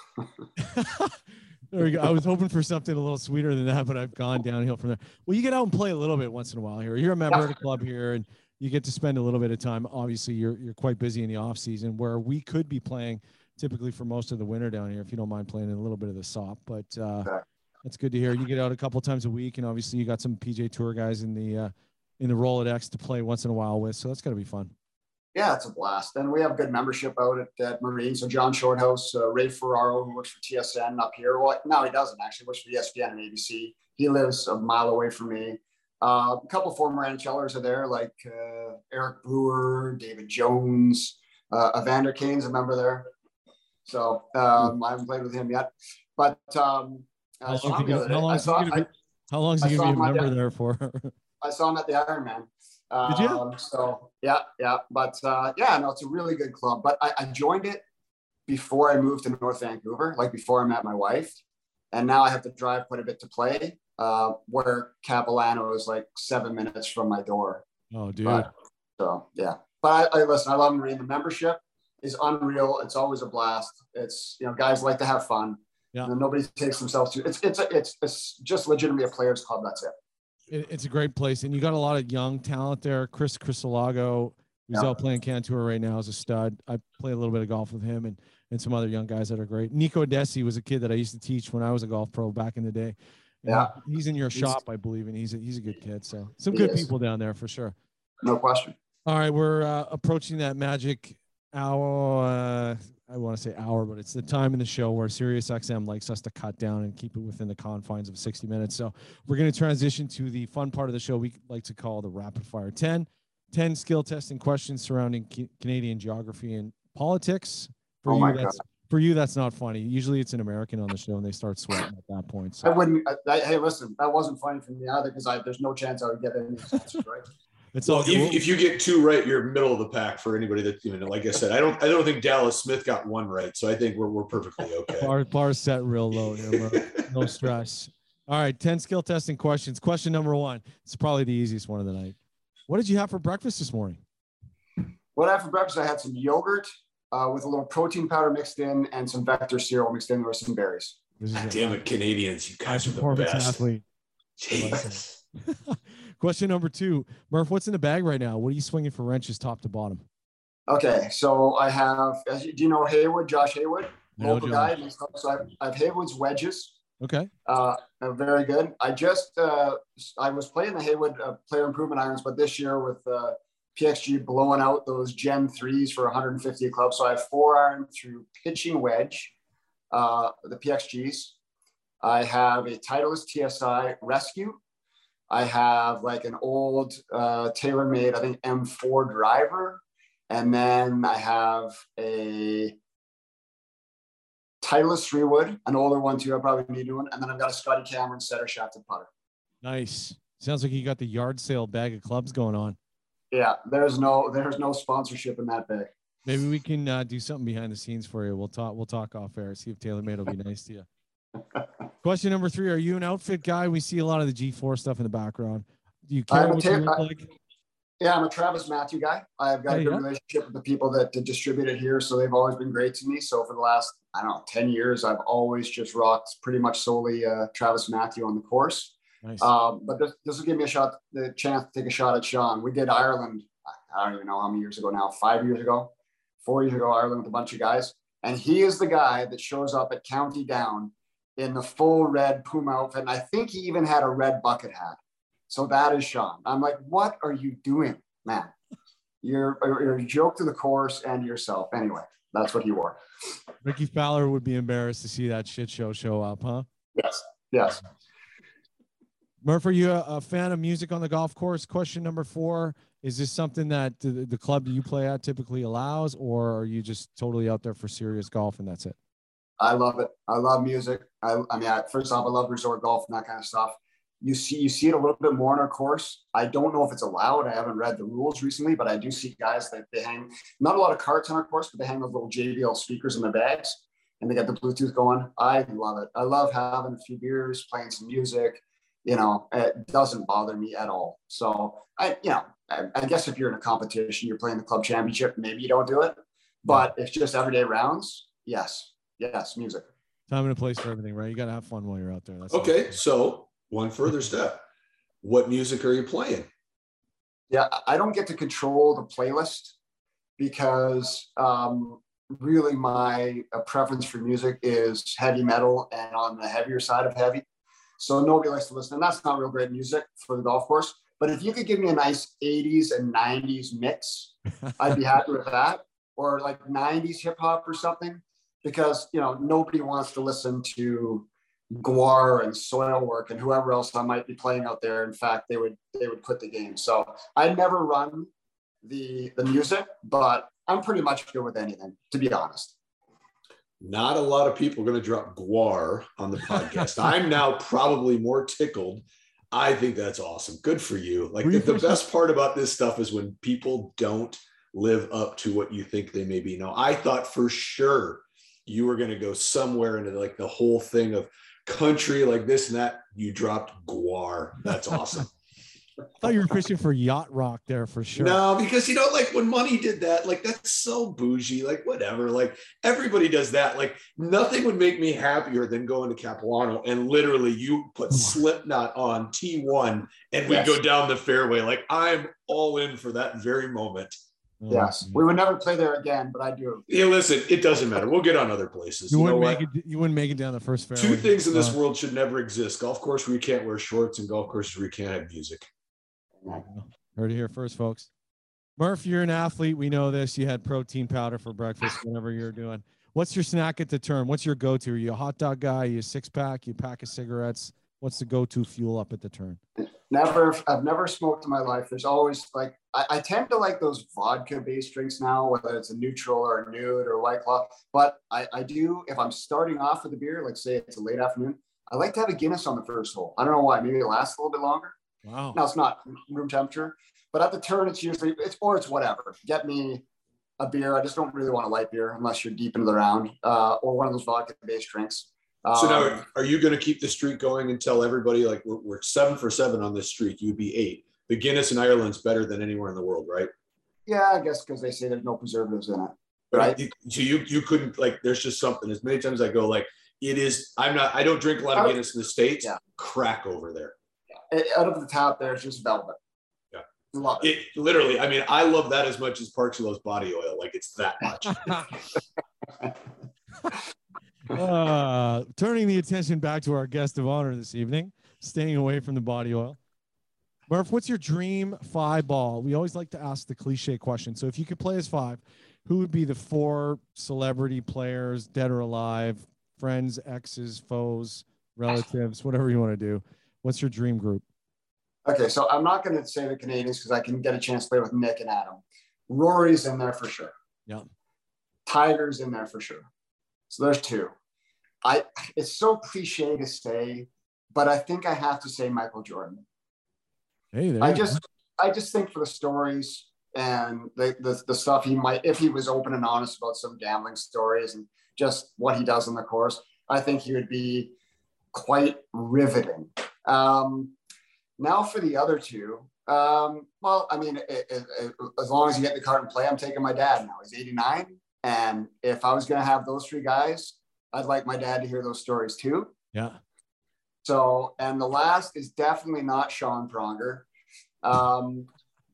There we go. I was hoping for something a little sweeter than that, but I've gone downhill from there. Well, you get out and play a little bit once in a while here. You're a member yeah. of the club here, and you get to spend a little bit of time. Obviously, you're you're quite busy in the off season, where we could be playing typically for most of the winter down here, if you don't mind playing in a little bit of the S O P. But uh, okay. That's good to hear. You get out a couple times a week, and obviously you got some P G A Tour guys in the uh, in the Rolodex to play once in a while with. So that's got to be fun. Yeah, it's a blast. And we have good membership out at, at Marine. So John Shorthouse, uh, Ray Ferraro, who works for T S N up here. Well, no, he doesn't actually. He works for E S P N and A B C. He lives a mile away from me. Uh, a couple former NHLers are there, like uh, Eric Brewer, David Jones, uh, Evander Kane's a member there. So um, I haven't played with him yet. But um, how long is he going to be, how long is he going to be a member there for? I saw him at the Ironman. Um, Did you? So yeah, yeah, but uh, yeah, no, it's a really good club. But I, I joined it before I moved to North Vancouver, like before I met my wife, and now I have to drive quite a bit to play. Uh, where Capilano is like seven minutes from my door. Oh, dude. But, so yeah, but I, I listen. I love Marine. The membership is unreal. It's always a blast. It's, you know, guys like to have fun. Yeah. And nobody takes themselves too. It's it's a, it's it's just legitimately a players club. That's it. it. It's a great place, and you got a lot of young talent there. Chris Crisolago, who's yeah. out playing Can Tour right now, is a stud. I play a little bit of golf with him, and and some other young guys that are great. Nico Desi was a kid that I used to teach when I was a golf pro back in the day. And yeah, he's in your he's, shop, I believe, and he's a, he's a good kid. So some good is. people down there for sure. No question. All right, we're uh, approaching that magic hour. Uh, I want to say hour, but it's the time in the show where SiriusXM likes us to cut down and keep it within the confines of sixty minutes. So we're going to transition to the fun part of the show we like to call the rapid fire ten. ten skill testing questions surrounding ca- Canadian geography and politics. For oh you, my that's, God. For you, that's not funny. Usually it's an American on the show and they start sweating at that point. So. I wouldn't. I, hey, listen, that wasn't funny for me either because I there's no chance I would get any answers right. It's well, all if, if you get two right, you're middle of the pack for anybody that, you know, like I said, I don't, I don't think Dallas Smith got one right. So I think we're, we're perfectly okay. Bar, bar set real low here, bro. No stress. All right. ten skill testing questions. Question number one. It's probably the easiest one of the night. What did you have for breakfast this morning? What I had for breakfast, I had some yogurt uh, with a little protein powder mixed in and some Vector cereal mixed in with some berries. God damn it, Canadians. You guys are the best. Athlete. Jesus. Question number two, Murph, what's in the bag right now? What are you swinging for wrenches top to bottom? Okay, so I have, do you know Haywood, Josh Haywood? Local guy. So I have, I have Haywood's wedges. Okay. Uh, very good. I just, uh, I was playing the Haywood uh, player improvement irons, but this year with uh, P X G blowing out those Gen threes for one hundred fifty a club. So I have four iron through pitching wedge, uh, the P X Gs. I have a Titleist T S I Rescue. I have like an old uh, TaylorMade, I think M four driver. And then I have a Titleist three wood, an older one too. I probably need a new one. And then I've got a Scotty Cameron center shafted putter. Nice. Sounds like you got the yard sale bag of clubs going on. Yeah, there's no there's no sponsorship in that bag. Maybe we can uh, do something behind the scenes for you. We'll talk. We'll talk off air. See if TaylorMade will be nice to you. Question number three: are you an outfit guy? We see a lot of the G four stuff in the background. Do you care what you look like? Yeah, I'm a Travis Matthew guy. I've got a good yeah. relationship with the people that distribute it here, so they've always been great to me. So for the last I don't know ten years, I've always just rocked pretty much solely uh, Travis Matthew on the course. Nice. Um, but this, this will give me a shot, the chance to take a shot at Sean. We did Ireland, I don't even know how many years ago now, five years ago, four years ago, Ireland with a bunch of guys. And he is the guy that shows up at County Down in the full red Puma outfit. And I think he even had a red bucket hat. So that is Sean. I'm like, what are you doing, man? You're, you're a joke to the course and yourself. Anyway, that's what he wore. Ricky Fowler would be embarrassed to see that shit show show up, huh? Yes, yes. Murph, are you a, a fan of music on the golf course? Question number four. Is this something that the, the club that you play at typically allows, or are you just totally out there for serious golf and that's it? I love it. I love music. I, I mean, I, first off, I love resort golf and that kind of stuff. You see, you see it a little bit more on our course. I don't know if it's allowed. I haven't read the rules recently, but I do see guys that they hang, not a lot of carts on our course, but they hang those little J B L speakers in their bags and they got the Bluetooth going. I love it. I love having a few beers, playing some music. You know, it doesn't bother me at all. So I, you know, I, I guess if you're in a competition, you're playing the club championship, maybe you don't do it, but if just everyday rounds, yes, yes, music. Time and a place for everything, right? You got to have fun while you're out there. That's okay. So one further step, what music are you playing? Yeah, I don't get to control the playlist because um, really my uh, preference for music is heavy metal and on the heavier side of heavy. So nobody likes to listen. And that's not real great music for the golf course. But if you could give me a nice eighties and nineties mix, I'd be happy with that. Or like nineties hip hop or something. Because, you know, nobody wants to listen to Guar and Soilwork and whoever else I might be playing out there. In fact, they would they would quit the game. So I never run the the music, but I'm pretty much good with anything, to be honest. Not a lot of people are going to drop Guar on the podcast. I'm now probably more tickled. I think that's awesome. Good for you. Like the, the best part about this stuff is when people don't live up to what you think they may be. Now, I thought for sure you were going to go somewhere into like the whole thing of country, like this and that. You dropped Guar. That's awesome. I thought you were fishing for yacht rock there for sure. No, because, you know, like when Money did that, like that's so bougie, like whatever, like everybody does that. Like nothing would make me happier than going to Capilano and literally you put Slipknot on T one and we yes. go down the fairway. Like I'm all in for that very moment. Yes, we would never play there again, but I do. Yeah, listen, it doesn't matter. We'll get on other places. You, you wouldn't know make what? it. You wouldn't make it down the first fairway. Two things in this uh, world should never exist: golf course where you can't wear shorts, and golf courses where you can't have music. Heard it here first, folks. Murph, you're an athlete. We know this. You had protein powder for breakfast whenever you're doing. What's your snack at the turn? What's your go-to? Are you a hot dog guy? Are you a six-pack? You a pack of cigarettes? What's the go-to fuel up at the turn? Never. I've never smoked in my life. There's always like I, I tend to like those vodka-based drinks now, whether it's a neutral or a nude or White Claw. But I, I do, if I'm starting off with a beer, like say it's a late afternoon, I like to have a Guinness on the first hole. I don't know why. Maybe it lasts a little bit longer. Wow. Now it's not room temperature, but at the turn it's usually it's or it's whatever. Get me a beer. I just don't really want a light beer unless you're deep into the round, uh, or one of those vodka-based drinks. Um, so now, are you going to keep the streak going and tell everybody like we're, we're seven for seven on this streak? You'd be eight. The Guinness in Ireland's better than anywhere in the world, right? Yeah, I guess because they say there's no preservatives in it. Right. But so you you couldn't like. There's just something. As many times I go like it is. I'm not. I don't drink a lot of Guinness in the States. Yeah. Crack over there. It, out of the top, there's just velvet. Yeah, love it. it. Literally, I mean, I love that as much as Parksy loves body oil. Like it's that much. uh, turning the attention back to our guest of honor this evening, staying away from the body oil. Murph, what's your dream five ball? We always like to ask the cliche question. So if you could play as five, who would be the four celebrity players, dead or alive, friends, exes, foes, relatives, whatever you want to do? What's your dream group? Okay, so I'm not going to say the Canadians because I can get a chance to play with Nick and Adam. Rory's in there for sure. Yeah. Tiger's in there for sure. So there's two. I it's so cliche to say, but I think I have to say Michael Jordan. Hey, there I just I just think for the stories and the, the the stuff he might, if he was open and honest about some gambling stories and just what he does on the course, I think he would be quite riveting. Um, now for the other two, um, well, I mean, it, it, it, as long as you get the card and play, I'm taking my dad now. He's eighty-nine. And if I was going to have those three guys, I'd like my dad to hear those stories too. Yeah. So, and the last is definitely not Sean Pronger. Um,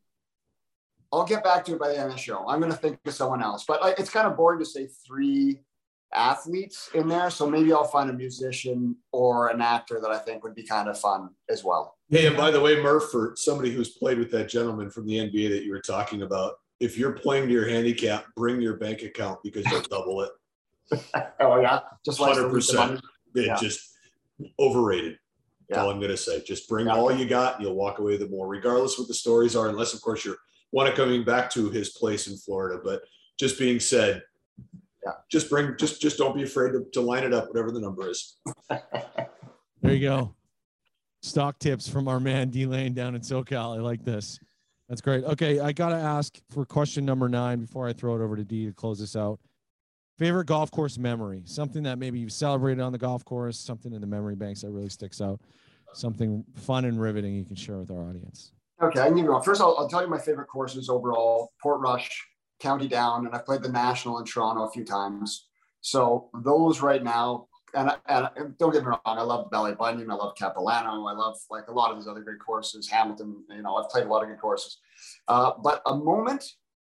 I'll get back to it by the end of the show. I'm going to think of someone else, but like, it's kind of boring to say three athletes in there. So maybe I'll find a musician or an actor that I think would be kind of fun as well. Hey, and by the way, Murph, for somebody who's played with that gentleman from the N B A that you were talking about, if you're playing to your handicap, bring your bank account because you'll double it. Oh yeah, just like one hundred percent. It yeah. just overrated. That's yeah. all I'm going to say. Just bring yeah. all you got and you'll walk away with more, regardless what the stories are, unless, of course, you're want to coming back to his place in Florida. But just being said, yeah. just bring, just just don't be afraid to, to line it up, whatever the number is. There you go. Stock tips from our man D Lane down in SoCal. I like this. That's great. Okay, I got to ask for question number nine before I throw it over to D to close this out. Favorite golf course memory, something that maybe you've celebrated on the golf course, something in the memory banks that really sticks out, something fun and riveting you can share with our audience. Okay, I can give you one. First, I'll, I'll tell you my favorite courses overall: Portrush, County Down, and I've played the National in Toronto a few times. So those right now, and, and don't get me wrong, I love Belly Bunyan, I love Capilano, I love like a lot of these other great courses, Hamilton. You know, I've played a lot of good courses. Uh, but a moment.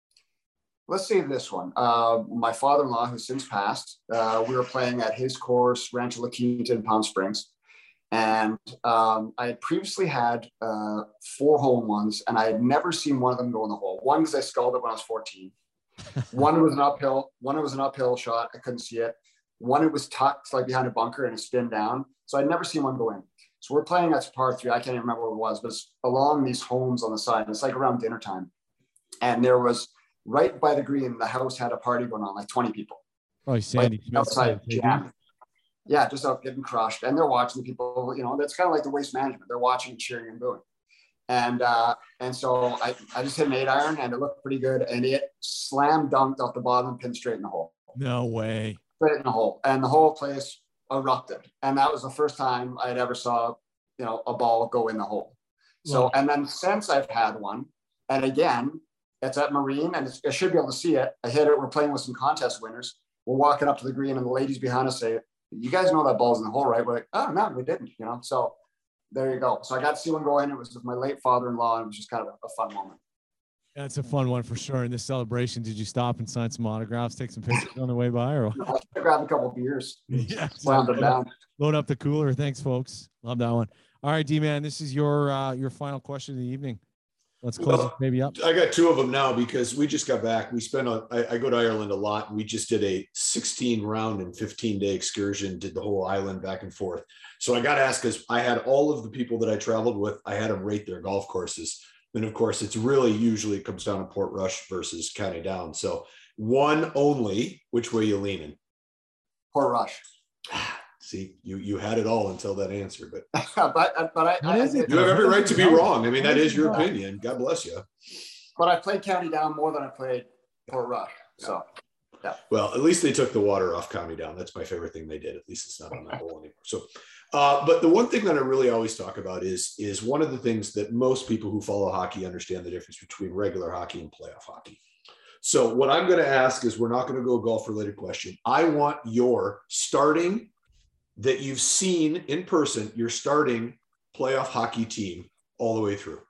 Let's say this one. Uh, my father-in-law, who's since passed, uh, we were playing at his course, Rancho La Quinta in Palm Springs. And um, I had previously had uh, four hole-in-ones, and I had never seen one of them go in the hole. One because I stalled it when I was fourteen. One was an uphill. One it was an uphill shot. I couldn't see it. One it was tucked like behind a bunker and a spin down. So I'd never seen one go in. So we're playing at par three. I can't even remember what it was, but it's along these homes on the side. It's like around dinner time. And there was right by the green, the house had a party going on, like twenty people. Oh, Sandy. Like outside, jamming. Yeah, just out getting crushed. And they're watching the people, you know, that's kind of like the waste management. They're watching, cheering, and booing. And uh, and so I, I just hit an eight iron, and it looked pretty good. And it slam dunked off the bottom and pinned straight in the hole. No way. Straight in the hole. And the whole place erupted. And that was the first time I had ever saw, you know, a ball go in the hole. So, wow. And then since I've had one, and again, it's at Marine, and it's, I should be able to see it. I hit it. We're playing with some contest winners. We're walking up to the green, and the ladies behind us say, "You guys know that ball's in the hole, right?" We're like, "Oh no, we didn't." You know. So there you go. So I got to see one go in. It was with my late father-in-law, and it was just kind of a, a fun moment. That's a fun one for sure. In this celebration, did you stop and sign some autographs, take some pictures on the way by, or no, I grabbed a couple of beers, yeah, slammed them down, load up the cooler? Thanks, folks. Love that one. All right, D-Man, this is your uh, your final question of the evening. Let's close well, it maybe up. I got two of them now because we just got back. We spent on, I, I go to Ireland a lot. We just did a sixteen round and fifteen day excursion, did the whole island back and forth. So I got to ask, because I had all of the people that I traveled with, I had them rate their golf courses. And of course, it's really usually it comes down to Portrush versus County Down. So one only, which way you leaning? Portrush. See, you you had it all until that answer, but but but I, I you have every right to be wrong. I mean, that is your opinion. God bless you. But I played County Down more than I played Portrush. So, yeah. Well, at least they took the water off County Down. That's my favorite thing they did. At least it's not on that hole anymore. So, uh, but the one thing that I really always talk about is is one of the things that most people who follow hockey understand the difference between regular hockey and playoff hockey. So, what I'm going to ask is, we're not going to go a golf related question. I want your starting. That you've seen in person, your starting playoff hockey team all the way through.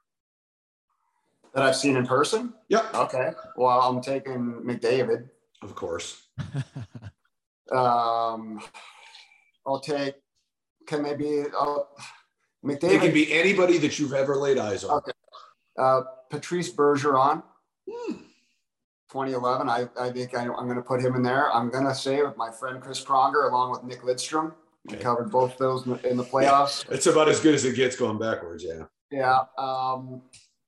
That I've seen in person? Yep. Okay. Well, I'm taking McDavid. Of course. um, I'll take, can maybe, I'll, McDavid. It can be anybody that you've ever laid eyes on. Okay. Uh, Patrice Bergeron. Hmm. twenty eleven. I, I think I, I'm going to put him in there. I'm going to say with my friend Chris Pronger along with Nick Lidstrom. We okay. covered both those in the, in the playoffs. Yeah, it's about as good as it gets going backwards. Yeah. Yeah. Um,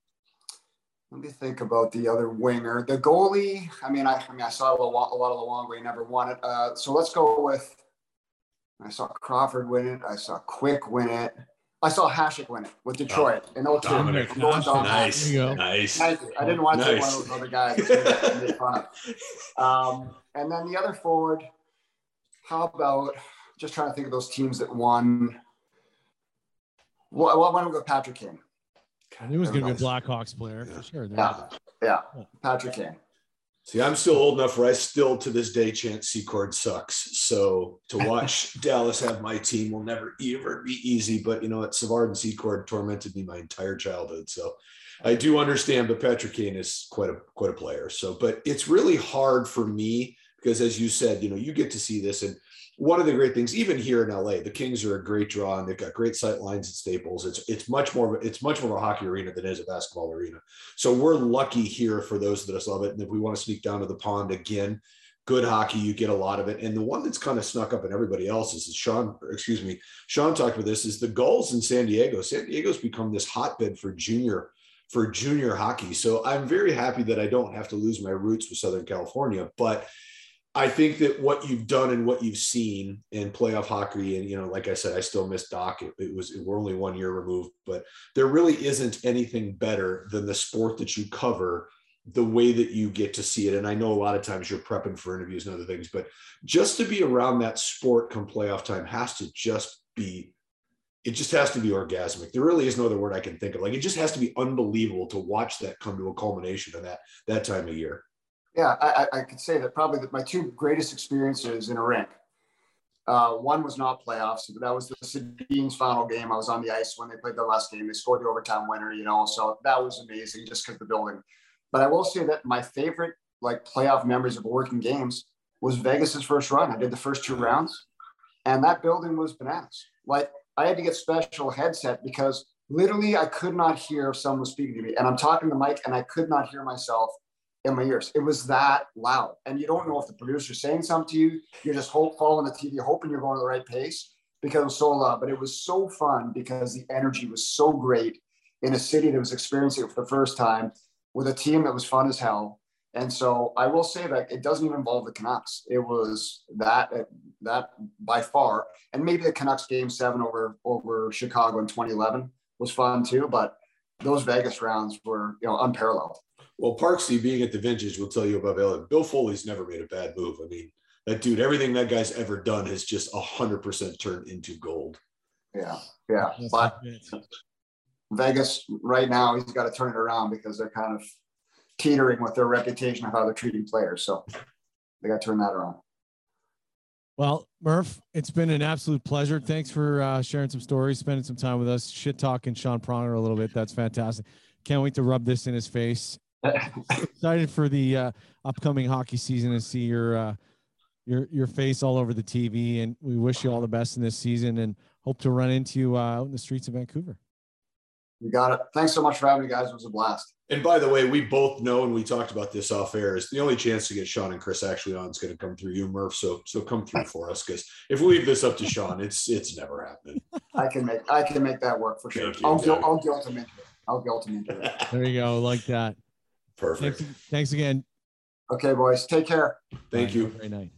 let me think about the other winger. The goalie, I mean, I, I mean, I saw a, little, a lot of Luongo. He never won it. Uh, so let's go with, I saw Crawford win it. I saw Quick win it. I saw Hasek win it with Detroit. Oh, in oh two. Dominic. Nice. Nice. Nice. I didn't want to nice. take one of those other guys. To make fun of. Um, and then the other forward, how about, just trying to think of those teams that won. Well, why don't we go Patrick Kane? I knew he was going to be a Blackhawks player yeah. for sure. Yeah. yeah, yeah, Patrick Kane. See, I'm still old enough where I still to this day chant Secord sucks. So to watch Dallas have my team will never ever be easy. But you know what? Savard and Secord tormented me my entire childhood. So I do understand, but Patrick Kane is quite a quite a player. So, but it's really hard for me because, as you said, you know, you get to see this. And one of the great things, even here in L A, the Kings are a great draw, and they've got great sight lines at Staples. It's it's much more of a, it's much more of a hockey arena than it is a basketball arena. So we're lucky here for those that us love it. And if we want to sneak down to the pond again, good hockey, you get a lot of it. And the one that's kind of snuck up in everybody else's is Sean, excuse me, Sean talked about this, is the Gulls in San Diego. San Diego's become this hotbed for junior for junior hockey. So I'm very happy that I don't have to lose my roots with Southern California, but I think that what you've done and what you've seen in playoff hockey, and, you know, like I said, I still miss Doc. It, it was, we're only one year removed, but there really isn't anything better than the sport that you cover, the way that you get to see it. And I know a lot of times you're prepping for interviews and other things, but just to be around that sport come playoff time has to just be, it just has to be orgasmic. There really is no other word I can think of. Like, it just has to be unbelievable to watch that come to a culmination of that, that time of year. Yeah, I, I could say that probably that my two greatest experiences in a rink. Uh, one was not playoffs, but that was the Sedin's final game. I was on the ice when they played their last game. They scored the overtime winner, you know, so that was amazing just because of the building. But I will say that my favorite like playoff memories of working games was Vegas's first run. I did the first two rounds, and that building was bananas. Like, I had to get special headset because literally I could not hear if someone was speaking to me, and I'm talking to the mic and I could not hear myself in my ears. It was that loud. And you don't know if the producer's saying something to you. You're just hope, following the T V, hoping you're going at the right pace because it was so loud. But it was so fun because the energy was so great in a city that was experiencing it for the first time with a team that was fun as hell. And so I will say that it doesn't even involve the Canucks. It was that, that by far. And maybe the Canucks game seven over, over Chicago in twenty eleven was fun too. But those Vegas rounds were, you know, unparalleled. Well, Parksy, being at the Vintage, will tell you about Bill. Bill Foley's never made a bad move. I mean, that dude, everything that guy's ever done has just one hundred percent turned into gold. Yeah, yeah. That's but Vegas, right now, he's got to turn it around because they're kind of teetering with their reputation of how they're treating players. So they got to turn that around. Well, Murph, it's been an absolute pleasure. Thanks for uh, sharing some stories, spending some time with us, shit talking Sean Pronger a little bit. That's fantastic. Can't wait to rub this in his face. Excited for the uh, upcoming hockey season and see your uh, your your face all over the T V. And we wish you all the best in this season and hope to run into you uh, out in the streets of Vancouver. You got it. Thanks so much for having me, guys. It was a blast. And by the way, we both know, and we talked about this off air, is the only chance to get Sean and Chris actually on is going to come through you, Murph. So so come through for us, because if we leave this up to Sean, it's it's never happening. I can make I can make that work for sure. You, I'll guilt I'll guilt him into it. I'll guilt him into it. There you go, like that. Perfect. Thanks, thanks again. Okay, boys. Take care. Thank Bye. you. Have a great night.